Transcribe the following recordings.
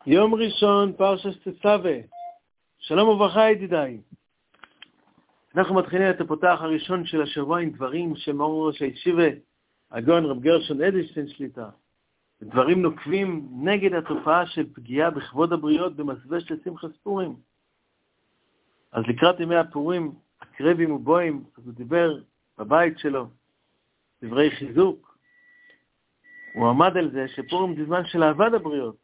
יום ראשון, פרשת תצווה. שלום וברכה ידידיי. אנחנו מתחילים את הפותח הראשון של השבוע עם דברים של מורו ראש הישיבה, הגאון רב גרשון אדלשטיין שליטה. דברים נוקבים נגד התופעה של פגיעה בכבוד הבריות במסווה של שמחת פורים. אז לקראת ימי הפורים, הקרבים ובואים, אז הוא דיבר בבית שלו, דברי חיזוק. הוא עמד על זה שפורים זה זמן של אהבת הבריות.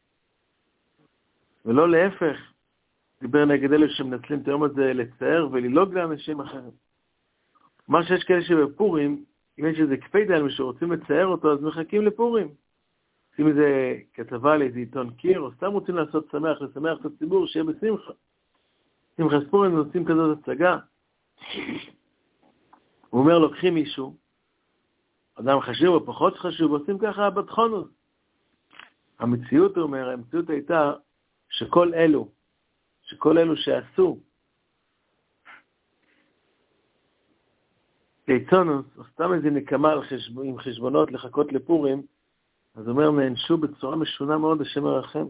ולא להפך, דיבר נגד אלה שמנצלים את היום הזה לצייר וללוג לאנשים אחרים. מה שיש כאלה שבפורים, אם יש איזה קפידה על מי שרוצים לצייר אותו, אז מחכים לפורים. עושים איזה כתבה לאיזה עיתון קיר, או סתם רוצים לעשות שמח, לשמח את הציבור, שיהיה בשמחה. שמחת פורים עושים כזאת הצגה. הוא אומר, לוקחים מישהו, אדם חשוב או פחות חשוב, עושים ככה בתחונות. המציאות, הוא אומר, המציאות הייתה שכל אלו שעשו קיצונוס, או סתם איזה נקמה עם חשבונות לחכות לפורים, אז הוא אומר, נענשו בצורה משונה מאוד, השם ירחם.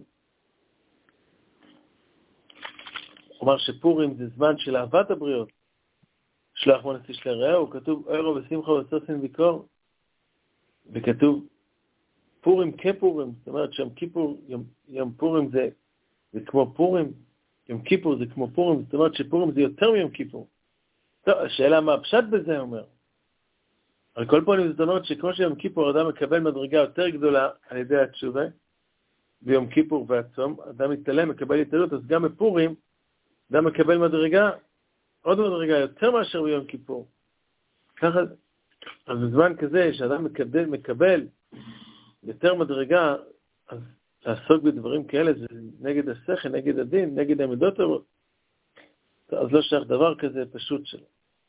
הוא אומר שפורים זה זמן של אהבת הבריות. שלח מונס איש לרעהו, כתוב אורו ושמחה וסוסין ויקור, וכתוב פורים כפורים, זאת אומרת שם כיפור, יום פורים זה כמו פורים, יום כיפור זה כמו פורים, זאת אומרת שפורים זה יותר מיום כיפור. טוב, השאלה מה הפשט בזה אומר. על כל פנים זאת אומרת שכמו שיום כיפור אדם מקבל מדרגה יותר גדולה על ידי התשובה, ביום כיפור והצום, אדם מתעלם, מקבל התעלות, אז גם בפורים, אדם מקבל מדרגה, עוד מדרגה יותר מאשר ביום כיפור. ככה, אז בזמן כזה שאדם מקבל יותר מדרגה, אז לעסוק בדברים כאלה זה נגד השכל, נגד הדין, נגד המידות טובות. אז לא שייך דבר כזה פשוט שלו.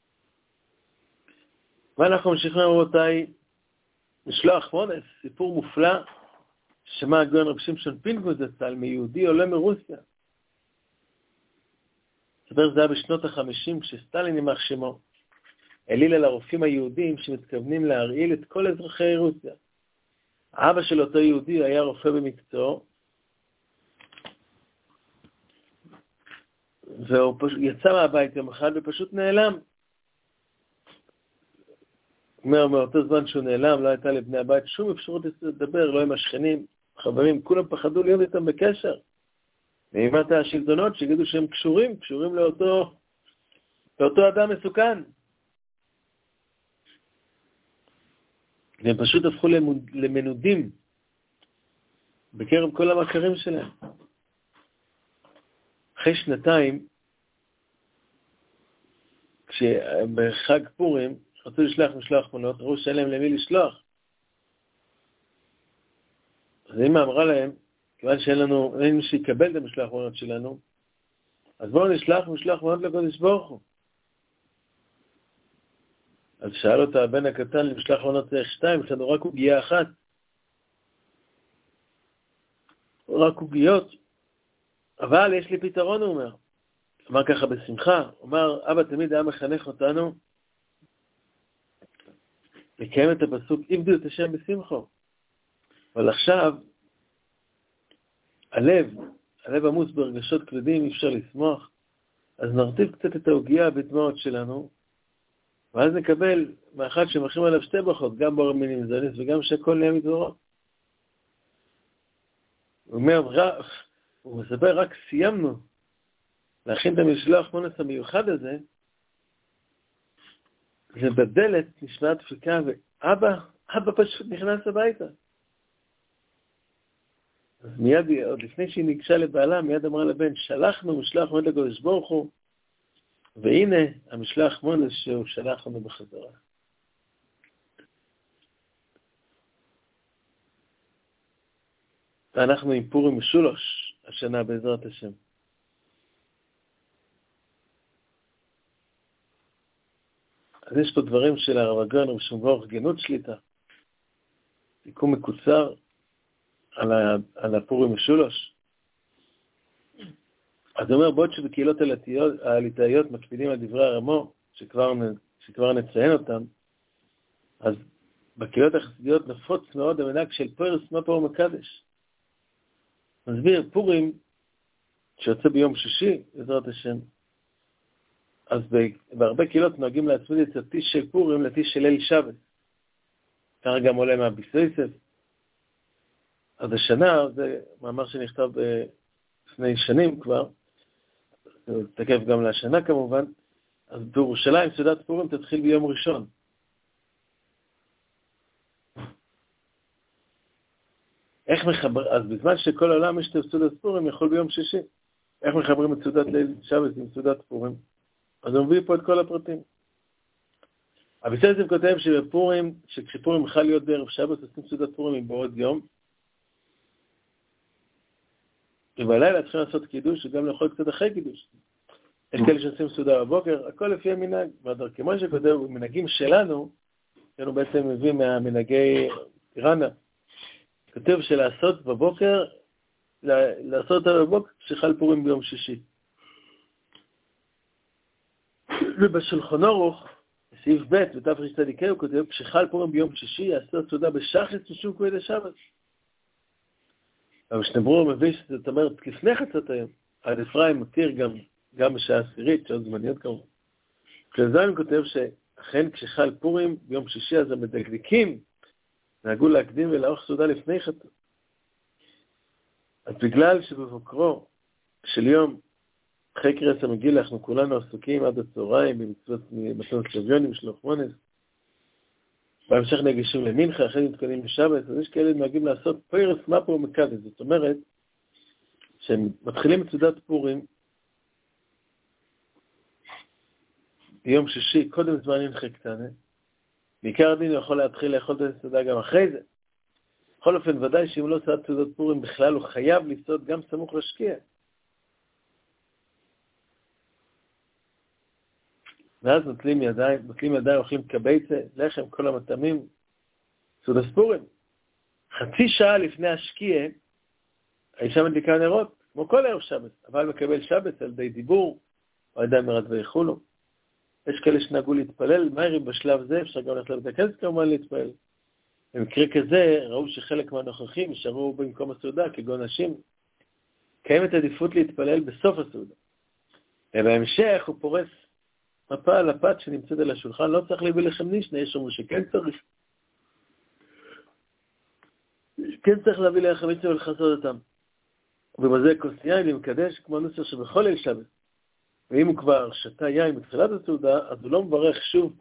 ואנחנו ממשיכים רבותיי, משלוח מונס, סיפור מופלא, ששמע הגאון רב שמשון פינקוס זצ"ל, מיהודי עולה מרוסיה. סבר זה היה בשנות ה-50, כשסטלין יימח שמו, העליל על הרופאים היהודים שמתכוונים להרעיל את כל אזרחי רוסיה. האבא של אותו יהודי היה רופא במקצועו, והוא יצא מהבית יום אחד ופשוט נעלם. מאותו זמן שהוא נעלם, לא הייתה לבני הבית שום אפשרות לדבר, לא עם השכנים, חברים, כולם פחדו להיות איתם בקשר. ואימת השלטונות שיגידו שהם קשורים לאותו אדם מסוכן. והם פשוט הפכו למנודים בקרב כל המכרים שלהם. אחרי שנתיים, כשבחג פורים רצו לשלוח משלוח מנות, ראו שאין להם למי לשלוח. אז אמא אמרה להם, כיוון אין מי שיקבל את המשלוח מנות שלנו, אז בואו נשלח משלוח מנות לקודש ברוך הוא. אז שאל אותה הבן הקטן, למשלח מנות צריך 2, יש לנו רק עוגיה אחת. רק עוגיות. אבל יש לי פתרון, הוא אומר. אמר ככה בשמחה, הוא אמר, אבא תמיד היה מחנך אותנו, לקיים את הפסוק, עבדו את השם בשמחו. אבל עכשיו, הלב עמוס ברגשות כבדים, אי אפשר לשמוח, אז נרטיב קצת את העוגיה בדמעות שלנו, ואז נקבל מאחד שמחים עליו 2 ברכות, גם בר מינים זניס וגם שהכל נהיה מדברו. הוא מספר, רק סיימנו להכין את המשלוח מונס המיוחד הזה, ובדלת נשמעה דפיקה, ואבא פשוט נכנס הביתה. אז מיד, עוד לפני שהיא ניגשה לבעלה, מיד אמרה לבן, שלחנו משלוח מונס לקודש ברוך הוא, והנה המשלח מונס שהוא שלח לנו בחזרה. ואנחנו עם פורים משולש השנה בעזרת השם. אז יש פה דברים של הרב הגאון רב שמואל ברוך גנות שליטה. סיכום מקוצר על הפורים משולש. אז הוא אומר, בעוד שבקהילות הליטאיות מקפידים על דברי הרמו, שכבר נציין אותם, אז בקהילות החסידיות נפוץ מאוד המנהג של פרס מפר ומקדש. מסביר, פורים, שיוצא ביום שישי, בעזרת השם, אז בהרבה קהילות נוהגים להצמיד את הטיש של פורים לטיש של ליל שבת. ככה גם עולה מהביסויסף. אז השנה, זה מאמר שנכתב לפני שנים כבר, זה תקף גם לשנה כמובן, אז בירושלים סעודת פורים תתחיל ביום ראשון. איך מחבר, אז בזמן שכל העולם יש סעודת פורים, יכול ביום שישי. איך מחברים את סעודת ליל שבת עם סעודת פורים? אז הוא מביא פה את כל הפרטים. הביסויסף כותב שבפורים, שכשפורים חל להיות בערב שבת, עושים סעודת פורים בעוד יום, ובלילה צריכים לעשות קידוש, וגם לאכול קצת אחרי קידוש. יש כאלה שעושים סעודה בבוקר, הכל לפי המנהג. כמו שכותב, המנהגים שלנו, שאנו בעצם מביא מהמנהגי רנה, כותב שלעשות בבוקר, לעשות אותה בבוקר, שחל פורים ביום שישי. ובשולחן ערוך, בסעיף ב' בתרצ"ה הוא כותב, כשחל פורים ביום שישי, יעשה סעודה בשחץ ושוב כהד השבת. אבל שנברור מביא שזאת אומרת, לפני חצות היום, עד אפרים מתיר גם בשעה עשירית, שעות זמניות כמובן. כשזין כותב שאכן כשחל פורים ביום שישי, אז המדקדקים נהגו להקדים ולערוך סעודה לפני חצות. אז בגלל שבבוקרו של יום, אחרי קריאת המגילה, אנחנו כולנו עסוקים עד הצהריים במצוות מתנות סביונים, שלוח מונס. בהמשך נגישים למנחה, אחרי מתקנים בשבת, אז יש כאלה נוהגים לעשות פרס מפה ומקדש. זאת אומרת, שהם מתחילים את סעודת פורים ביום שישי, קודם זמן מנחה קטנה. בעיקר הדין הוא יכול להתחיל לאכול את הסעודה גם אחרי זה. בכל אופן, ודאי שאם לא סעד סעודת פורים בכלל, הוא חייב לסעוד גם סמוך לשקיע. ואז נוטלים ידיים, אוכלים קבייצה, לחם, כל המטעמים, סעודת פורים. חצי שעה לפני השקיע, האישה מדליקה נרות, כמו כל ערב שבת, אבל מקבל שבת על ידי דיבור, או על ידי מרד ויחולו. יש כאלה שנהגו להתפלל, מהירים בשלב זה, אפשר גם ללכת לבית הכנסת כמובן להתפלל. במקרה כזה, ראו שחלק מהנוכחים יישארו במקום הסעודה, כגון נשים. קיימת עדיפות להתפלל בסוף הסעודה. ובהמשך הוא פורס מפה על הפת שנמצאת על השולחן, לא צריך להביא לכם נישנה, יש אומרים שכן צריך. כן צריך להביא לכם נישנה ולחסות אותם. ובזה כוס יין למקדש, כמו נוסר שבכל ליל שבת. ואם הוא כבר שתה יין בתחילת הסעודה, אז הוא לא מברך שוב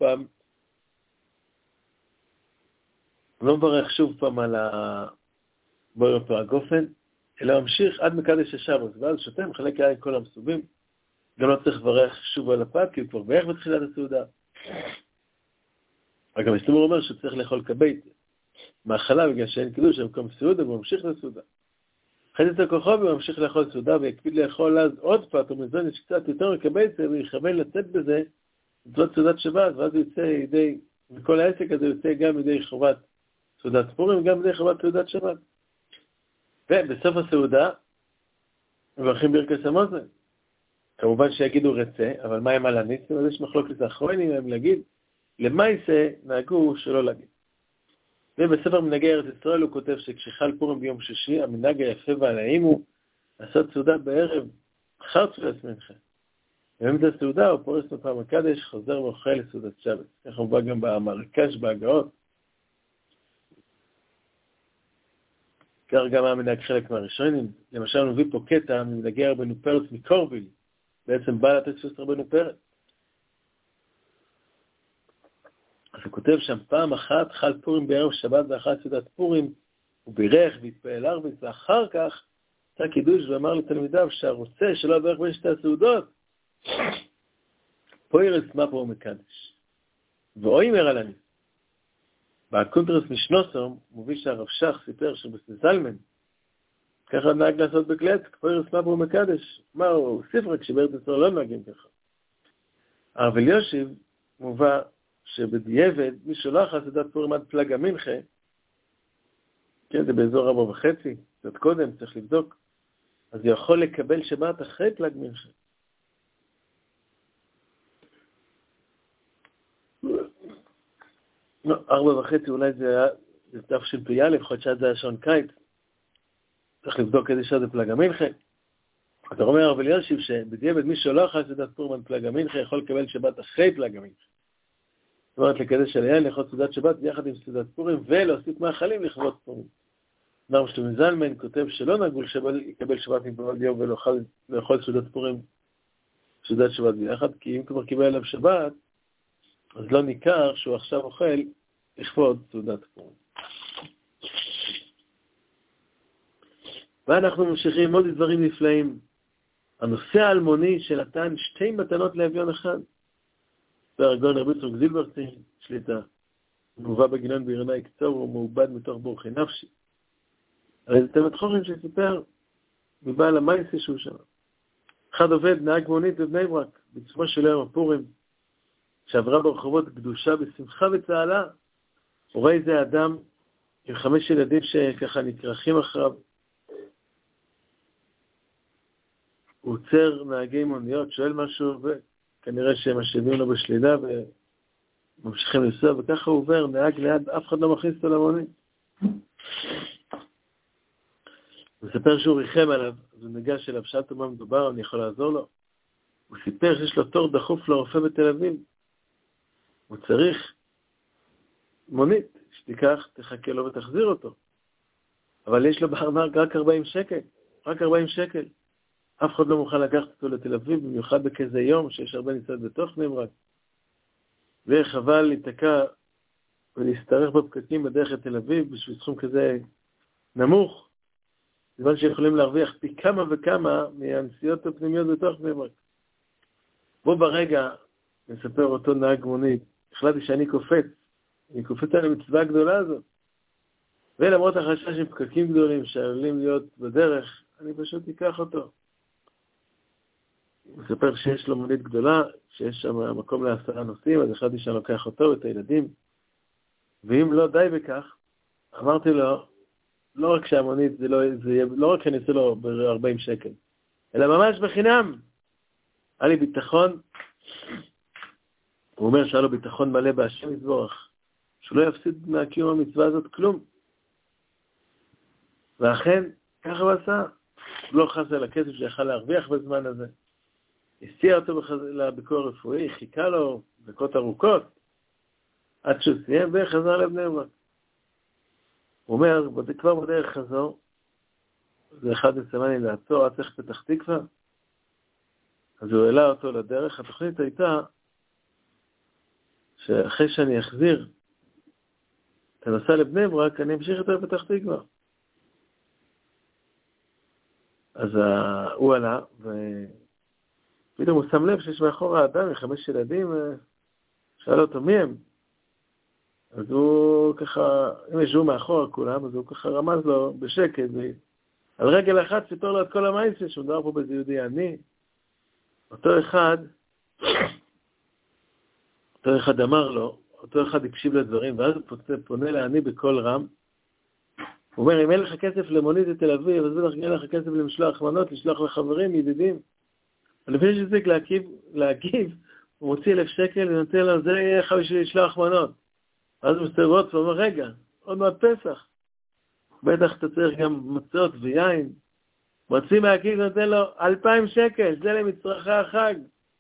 פעם, על אותו הגופן, אלא ממשיך עד מקדש השבת, ואז שותה מחלק יין כל המסובים. גם לא צריך לברך שוב על הפת, כי הוא כבר בערך בתחילת הסעודה. רק המסתבר אומר שצריך לאכול קבייצה. מאכלה בגלל שאין קידוש, במקום סעודה, והוא ממשיך לסעודה. אחרי זה כוחו והוא ממשיך לאכול סעודה, ויקפיד לאכול אז עוד פת, או מזון יש קצת יותר מקבייצה, ויכוון לצאת בזה, זאת סעודת שבת, ואז הוא יוצא ידי, וכל העסק הזה יוצא גם ידי חובת סעודת פורים, וגם ידי חובת סעודת שבת. ובסוף הסעודה, מברכים ברכת המזון. כמובן שיגידו רצה, אבל מה עם על הניסים? אז יש מחלוקת האחרונים, הם להגיד, למעשה נהגו שלא להגיד. ובספר מנהגי ארץ ישראל הוא כותב שכשחל פורים ביום שישי, המנהג היפה והנעים הוא לעשות סעודה בערב, אחר תפילת מנחה. ובאמצע הסעודה הוא פורס מפה מקדש, חוזר ואוכל לסעודת שבת. ככה הוא בא גם במרקש, בהגאות. כך גם המנהג חלק מהראשונים. למשל הוא מביא פה קטע ממנהגי רבנו פרץ מקורביל, בעצם בא לתת רבנו פרץ. אז הוא כותב שם פעם אחת חל פורים בערב שבת ואחת סעודת פורים, הוא בירך והתפעל הרבה, ואחר כך עשה קידוש ואמר לתלמידיו שהרוצה שלא יברך בין שתי הסעודות, פה ירס מפה ומקדש. ואוי אומר על הניס. בקונטרס משנוסום, מוביל שהרב שך סיפר שבסזלמן, ככה נהג לעשות בקלט, פה ירס מפה ומקדש. מה הוא ספר כשבארץ ישראל לא נהגים ככה. הרב אלישיב מובא שבדיעבד, מי שולח סעודת פורים עד פלג המנחה, כן, זה באזור 4:30, קצת קודם, צריך לבדוק, אז הוא יכול לקבל שבת אחרי פלג מנחה. לא, 4:30 אולי זה היה תשפ"א, יכול להיות שעד זה היה שעון קיץ. צריך לבדוק איזה שעה זה פלגה מנחה. אתה אומר אבל יושיב שבדיעבד מי שלא אכל סעודת פורים על פלגה מנחה יכול לקבל שבת אחרי פלגה מנחה. זאת אומרת לקדש על היין לאכול סעודת שבת יחד עם סעודת פורים ולהוסיף מאכלים לכבוד פורים. נרם שלום זלמן כותב שלא נהגו לקבל שבת מבעוד יום ולאכול סעודת פורים סעודת שבת ביחד, כי אם כבר קיבל עליו שבת אז לא ניכר שהוא עכשיו אוכל לכבוד סעודת פורים. ואנחנו ממשיכים עוד דברים נפלאים. הנושא האלמוני שנתן שתי מתנות לאביון אחד. והרגון רבי יצחק זילברשטיין, שליטה. מובא בגינון בירנאי קצור ומעובד מתוך בורכי נפשי. הרי זה תלמיד חכם שסיפר מבעל המייסה שהוא שם. אחד עובד נהג מונית בבני ברק, בעיצומו של יום הפורים, שעברה ברחובות קדושה בשמחה וצהלה. הוא רואה איזה אדם עם 5 ילדים שככה נקרחים אחריו. הוא עוצר נהגי מוניות, שואל משהו, וכנראה שהם משאבים לו בשלילה וממשיכים לנסוע, וככה הוא עובר, נהג ליד, אף אחד לא מכניס אותו למונית. הוא מספר שהוא ריחם עליו, אז הוא ניגש אליו, שאל אותו מה מדובר, אני יכול לעזור לו. הוא סיפר שיש לו תור דחוף לרופא בתל אביב. הוא צריך מונית, שתיקח, תחכה לו ותחזיר אותו. אבל יש לו בארנק רק 40 שקל, רק 40 שקל. אף אחד לא מוכן לקחת אותו לתל אביב, במיוחד בכזה יום שיש הרבה ניסות בתוך בני ברק. וחבל להיתקע ולהסתרך בפקקים בדרך לתל אביב בשביל סכום כזה נמוך, בזמן שיכולים להרוויח פי כמה וכמה מהנסיעות הפנימיות בתוך בני ברק. בו ברגע, מספר אותו נהג מונית, החלטתי שאני קופץ, אני קופץ על המצווה הגדולה הזאת. ולמרות החשש עם פקקים גדולים שעלולים להיות בדרך, אני פשוט אקח אותו. הוא מספר שיש לו מונית גדולה, שיש שם מקום ל10 נוסעים, אז החלטתי שאני לוקח אותו ואת הילדים. ואם לא די בכך, אמרתי לו, לא רק שהמונית זה יהיה, לא רק שאני אעשה לו ב-40 שקל, אלא ממש בחינם. היה לי ביטחון, הוא אומר שהיה לו ביטחון מלא בהשם יתברך, שהוא לא יפסיד מהקיום המצווה הזאת כלום. ואכן, ככה הוא עשה. הוא לא חס על הכסף שיכל להרוויח בזמן הזה. הסיע אותו לביקור הרפואי, חיכה לו דקות ארוכות, עד שהוא סיים וחזר לבני ברק. הוא אומר, כבר בדרך חזור, זה אחד מסמן לי לעצור, עד צריך פתח תקווה. אז הוא העלה אותו לדרך. התוכנית הייתה שאחרי שאני אחזיר את הנוסע לבני ברק, אני אמשיך יותר פתח תקווה. אז הוא עלה, ופתאום הוא שם לב שיש מאחור האדם עם 5 ילדים, שאל אותו מי הם? אז הוא ככה, אם ישבו מאחור כולם, אז הוא ככה רמז לו בשקט, על רגל אחת סיפר לו את כל המייסה, שהוא מדבר פה באיזה יהודי עני. אותו אחד אמר לו, אותו אחד הקשיב לדברים, ואז הוא פונה לעני בכל רם. הוא אומר, אם אין לך כסף למונית לתל אביב, אז בטח אין לך כסף למשלוח מנות, לשלוח לחברים, ידידים. אבל לפני שצריך להגיב, הוא מוציא 1,000 שקל ונותן לו, זה יהיה לך בשביל לשלוח מנות. ואז הוא מסתובב עוד ואומר, רגע, עוד מעט פסח. בטח אתה צריך גם מצות ויין. מוציא מהכיס ונותן לו 2,000 שקל, זה למצרכי החג.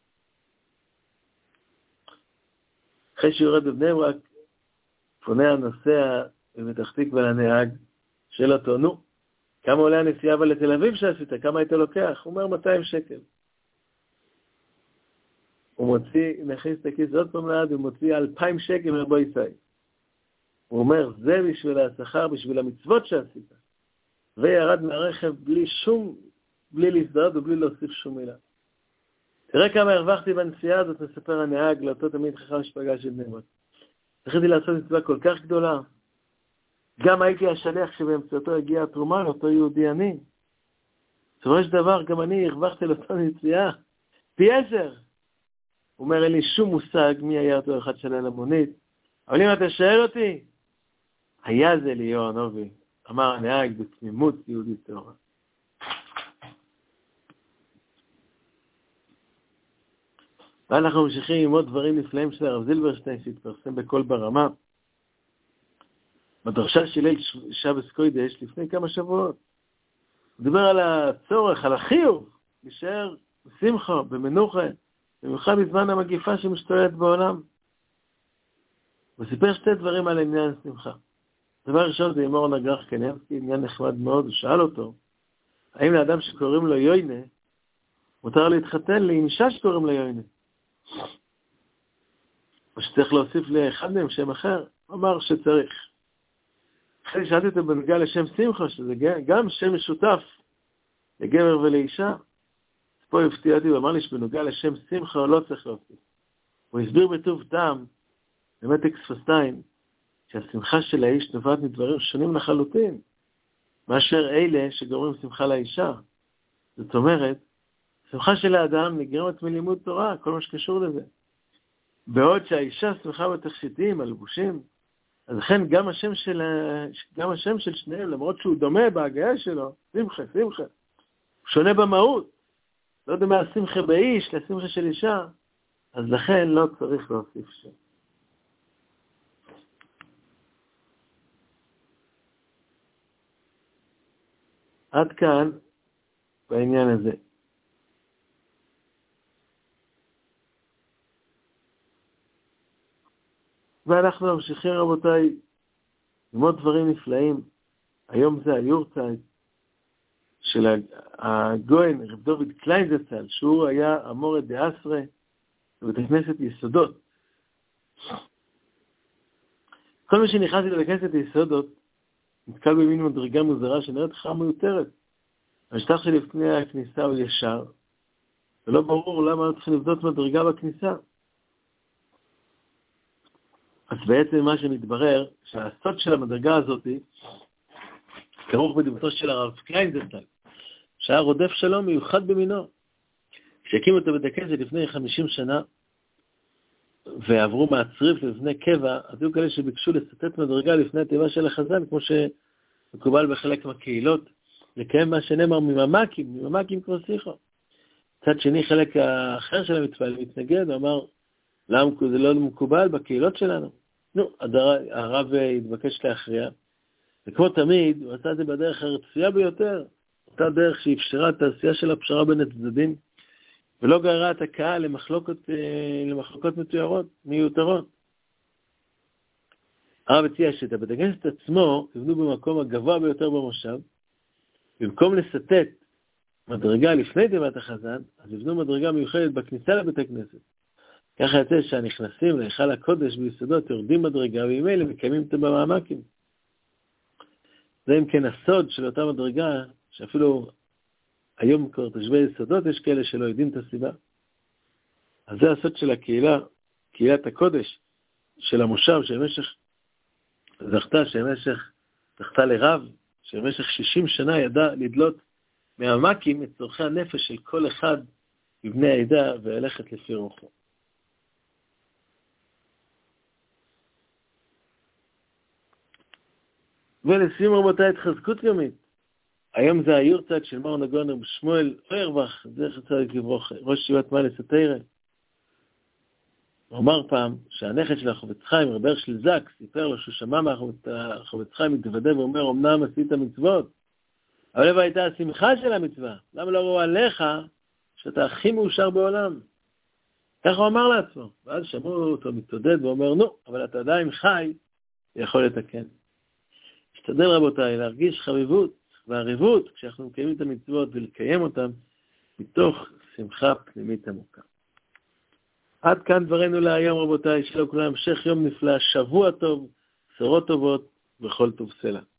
אחרי שיורד בבני ברק, פונה הנוסע בפתח תקווה לנהג, שאל אותו, נו, כמה עולה הנסיעה אבל לתל אביב שעשית? כמה היית לוקח? הוא אומר 200 שקל. הוא מכניס את הכיס עוד פעם ליד, הוא מוציא 2,000 שקל מרבו ישי. הוא אומר, זה בשביל השכר, בשביל המצוות שעשית. וירד מהרכב בלי להזדהות ובלי להוסיף שום מילה. תראה כמה הרווחתי בנסיעה הזאת, מספר הנהג לאותו תמיד חכם שפגש את בני ברק. צריכתי לעשות מצווה כל כך גדולה. גם הייתי השליח שבאמצעותו הגיעה התרומה לאותו יהודי עני. בסופו של דבר, גם אני הרווחתי לאותו נסיעה. פי 10. הוא אומר, אין לי שום מושג מי היה אותו אחד שלה למונית. אבל אם אתה שואל אותי, היה זה ליאור נובי, אמר הנהג בתמימות יהודית טהורה. ואנחנו ממשיכים עם עוד דברים נפלאים של הרב זילברשטיין שהתפרסם בכל ברמה. בדרשה של ליל שבס קודש לפני כמה שבועות. הוא דיבר על הצורך, על החיוב, להישאר בשמחה, במנוחה, במיוחד בזמן המגיפה שמשתוללת בעולם. הוא סיפר שתי דברים על עניין שמחה. דבר ראשון זה אמור נגרח קניאבסקי, עניין נחמד מאוד, הוא שאל אותו, האם לאדם שקוראים לו יוינה, מותר להתחתן לאישה שקוראים לו יוינה? או שצריך להוסיף לאחד מהם שם אחר? הוא אמר שצריך. אחרי שאלתי אותו בנוגע לשם שמחה, שזה גם שם משותף לגבר ולאישה, אז פה הפתיע אותי, הוא אמר לי שבנוגע לשם שמחה הוא לא צריך להוסיף. הוא הסביר בטוב טעם, במתק שפתיים, שהשמחה של האיש נובעת מדברים שונים לחלוטין, מאשר אלה שגורמים שמחה לאישה. זאת אומרת, שמחה של האדם נגרמת מלימוד תורה, כל מה שקשור לזה. בעוד שהאישה שמחה בתכשיטים, הלבושים, אז לכן גם השם של שניהם, למרות שהוא דומה בהגיה שלו, שמחה, שמחה, הוא שונה במהות. לא דומה השמחה באיש לשמחה של אישה, אז לכן לא צריך להוסיף שם. עד כאן בעניין הזה. ואנחנו ממשיכים, רבותיי, ללמוד דברים נפלאים. היום זה היורצייט של הגויין, רב דוד קליין זצ"ל, שהוא היה אמורא דאסרא בבית הכנסת יסודות. כל מי שנכנס לבית הכנסת יסודות, נתקל במין מדרגה מוזרה שנראית לך מיותרת. המשטח שלפני הכניסה הוא ישר, ולא ברור למה צריכים לבדות מדרגה בכניסה. אז בעצם מה שמתברר, שהסוד של המדרגה הזאת, כרוך בדמותו של הרב קליין זצ"ל, שהיה רודף שלום מיוחד במינו. כשהקימו את בית הכנסת לפני 50 שנה, ועברו מהצריף לפני קבע, אז היו כאלה שביקשו לסטט מדרגה לפני התיבה של החזן, כמו שמקובל בחלק מהקהילות, לקיים מה שנאמר מממקים כבר שיחו. צד שני, חלק האחר של המצווה מתנגד, הוא אמר, למה זה לא מקובל בקהילות שלנו? הרב התבקש להכריע, וכמו תמיד, הוא עשה את זה בדרך הרצויה ביותר, אותה דרך שאפשרה את העשייה של הפשרה בין הצדדים, ולא גררה את הקהל למחלוקות מיותרות. הרב הציע שאת בית הכנסת עצמו יבנו במקום הגבוה ביותר במושב, במקום לסטט מדרגה לפני תיבת החזן, אז יבנו מדרגה מיוחדת בכניסה לבית הכנסת. ככה יצא שהנכנסים להיכל הקודש ביסודות יורדים מדרגה, ועם אלה מקיימים את במעמקים. זה אם כן הסוד של אותה מדרגה, שאפילו היום כבר תושבי יסודות יש כאלה שלא יודעים את הסיבה. אז זה הסוד של הקהילה, קהילת הקודש של המושב, זכתה לרב, שבמשך 60 שנה ידע לדלות מהמקים את צורכי הנפש של כל אחד מבני העדה והלכת לפי רוחו. ולסיום רבותיי, התחזקות יומית. היום זה היורצייט של מרן הגאון רבי שמואל אוירבך, זכר צדיק לברכה, ראש ישיבת מעלה סתירא. הוא אמר פעם שהנכד של החפץ חיים, רבי הרשל זקס, סיפר לו שהוא שמע מהחפץ חיים מתוודה ואומר, אמנם עשית מצוות, אבל איפה הייתה השמחה של המצווה? למה לא ראו עליך שאתה הכי מאושר בעולם? ככה הוא אמר לעצמו. ואז שמעו אותו מתעודד ואומר, נו, אבל אתה עדיין חי, יכול לתקן. השתדל רבותיי, להרגיש חביבות והעריבות כשאנחנו מקיימים את המצוות ולקיים אותם מתוך שמחה פנימית עמוקה. עד כאן דברנו להיום רבותיי, שלא כולם המשך יום נפלא, שבוע טוב, בשורות טובות וכל טוב סלע.